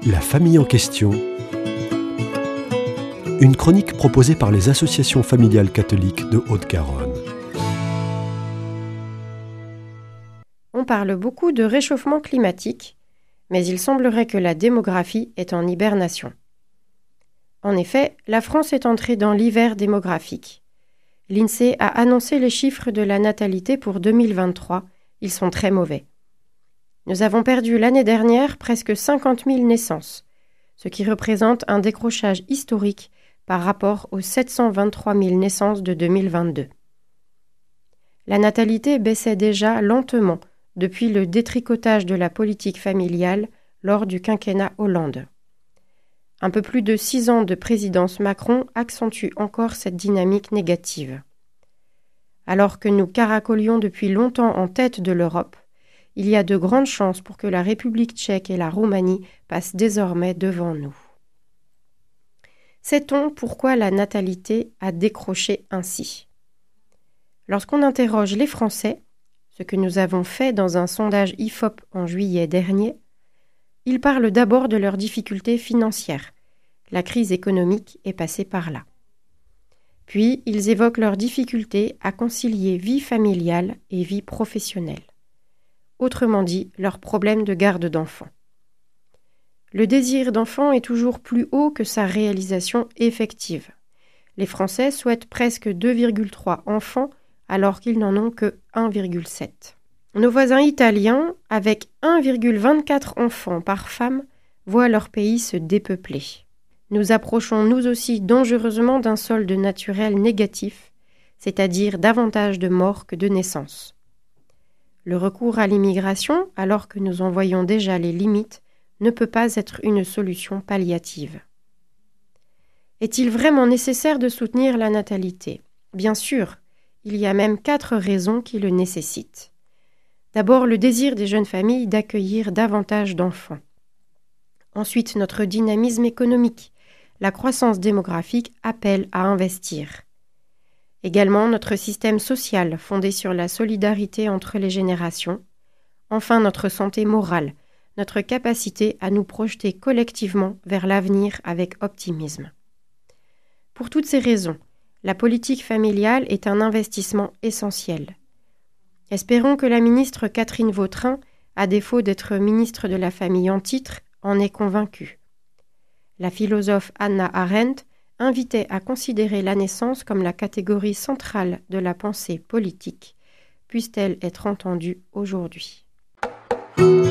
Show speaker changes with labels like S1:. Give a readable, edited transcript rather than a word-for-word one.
S1: La famille en question. Une chronique proposée par les associations familiales catholiques de Haute-Garonne.
S2: On parle beaucoup de réchauffement climatique, mais il semblerait que la démographie est en hibernation. En effet, la France est entrée dans l'hiver démographique. L'INSEE a annoncé les chiffres de la natalité pour 2023. Ils sont très mauvais. Nous avons perdu l'année dernière presque 50 000 naissances, ce qui représente un décrochage historique par rapport aux 723 000 naissances de 2022. La natalité baissait déjà lentement depuis le détricotage de la politique familiale lors du quinquennat Hollande. Un peu plus de 6 ans de présidence Macron accentuent encore cette dynamique négative. Alors que nous caracolions depuis longtemps en tête de l'Europe, il y a de grandes chances pour que la République tchèque et la Roumanie passent désormais devant nous. Sait-on pourquoi la natalité a décroché ainsi ? Lorsqu'on interroge les Français, ce que nous avons fait dans un sondage IFOP en juillet dernier, ils parlent d'abord de leurs difficultés financières. La crise économique est passée par là. Puis, ils évoquent leurs difficultés à concilier vie familiale et vie professionnelle. Autrement dit, leurs problèmes de garde d'enfants. Le désir d'enfant est toujours plus haut que sa réalisation effective. Les Français souhaitent presque 2,3 enfants alors qu'ils n'en ont que 1,7. Nos voisins italiens, avec 1,24 enfants par femme, voient leur pays se dépeupler. Nous approchons nous aussi dangereusement d'un solde naturel négatif, c'est-à-dire davantage de morts que de naissances. Le recours à l'immigration, alors que nous en voyons déjà les limites, ne peut pas être une solution palliative. Est-il vraiment nécessaire de soutenir la natalité ? Bien sûr, il y a même 4 raisons qui le nécessitent. D'abord, le désir des jeunes familles d'accueillir davantage d'enfants. Ensuite, notre dynamisme économique. La croissance démographique appelle à investir. Également, notre système social fondé sur la solidarité entre les générations. Enfin, notre santé morale, notre capacité à nous projeter collectivement vers l'avenir avec optimisme. Pour toutes ces raisons, la politique familiale est un investissement essentiel. Espérons que la ministre Catherine Vautrin, à défaut d'être ministre de la Famille en titre, en est convaincue. La philosophe Hannah Arendt invitait à considérer la naissance comme la catégorie centrale de la pensée politique, puisse-t-elle être entendue aujourd'hui.